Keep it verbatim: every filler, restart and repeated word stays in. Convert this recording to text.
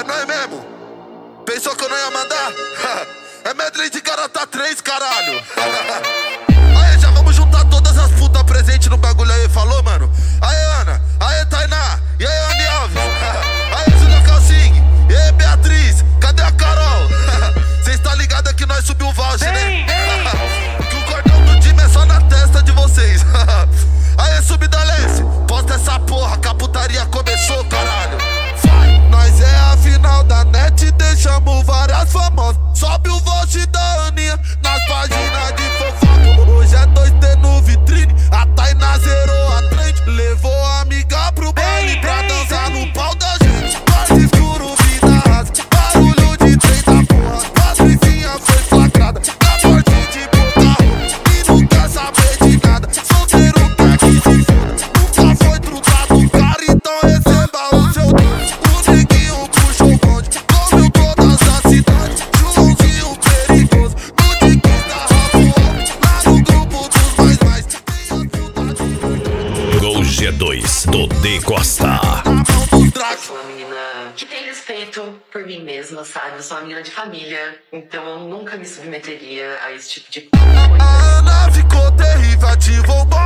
É nóis mesmo? Pensou que eu não ia mandar? É medley de garota três, caralho. Aí, já vamos juntar todas as putas presentes no bagulho aí, falou, mano? Aí, Ana, aí, Tainá, e aí, Andy Alves. Aí, Júlia Calcing, e aí, Beatriz, cadê a Carol? Cês tá ligado que nós subiu o voucher, né? Que o cordão do time é só na testa de vocês. Aí, subida Leste, posta essa porra, que a putaria começou, caralho. Vai, nós é a final da net, deixamos várias famosas. Sobe o voucher da Aninha nas páginas de fofoca. Hoje é dois T no vitrine, a Tainá zerou a trend. Levou a amiga pro baile pra dançar no pau da gente. Quarto escuro, vida rasa, barulho de trem da porra. Patricinha foi flagrada na portinha de boca roupa. E não quer saber de nada, solteiro quer que se foda. Nunca foi trutado, cara, então receba o seu doce. O neguinho puxou o bonde, comeu todas as cidades. Joãozinho perigoso, no tiquinho da Rafael. Lá no grupo dos mais mais, tem a Gol G dois do D Costa. na mão dos dragos. Eu sou uma menina que tem respeito por mim mesma, sabe? Eu sou uma menina de família, então eu nunca me submeteria a esse tipo de coisa. A Ana ficou terrível, ativou o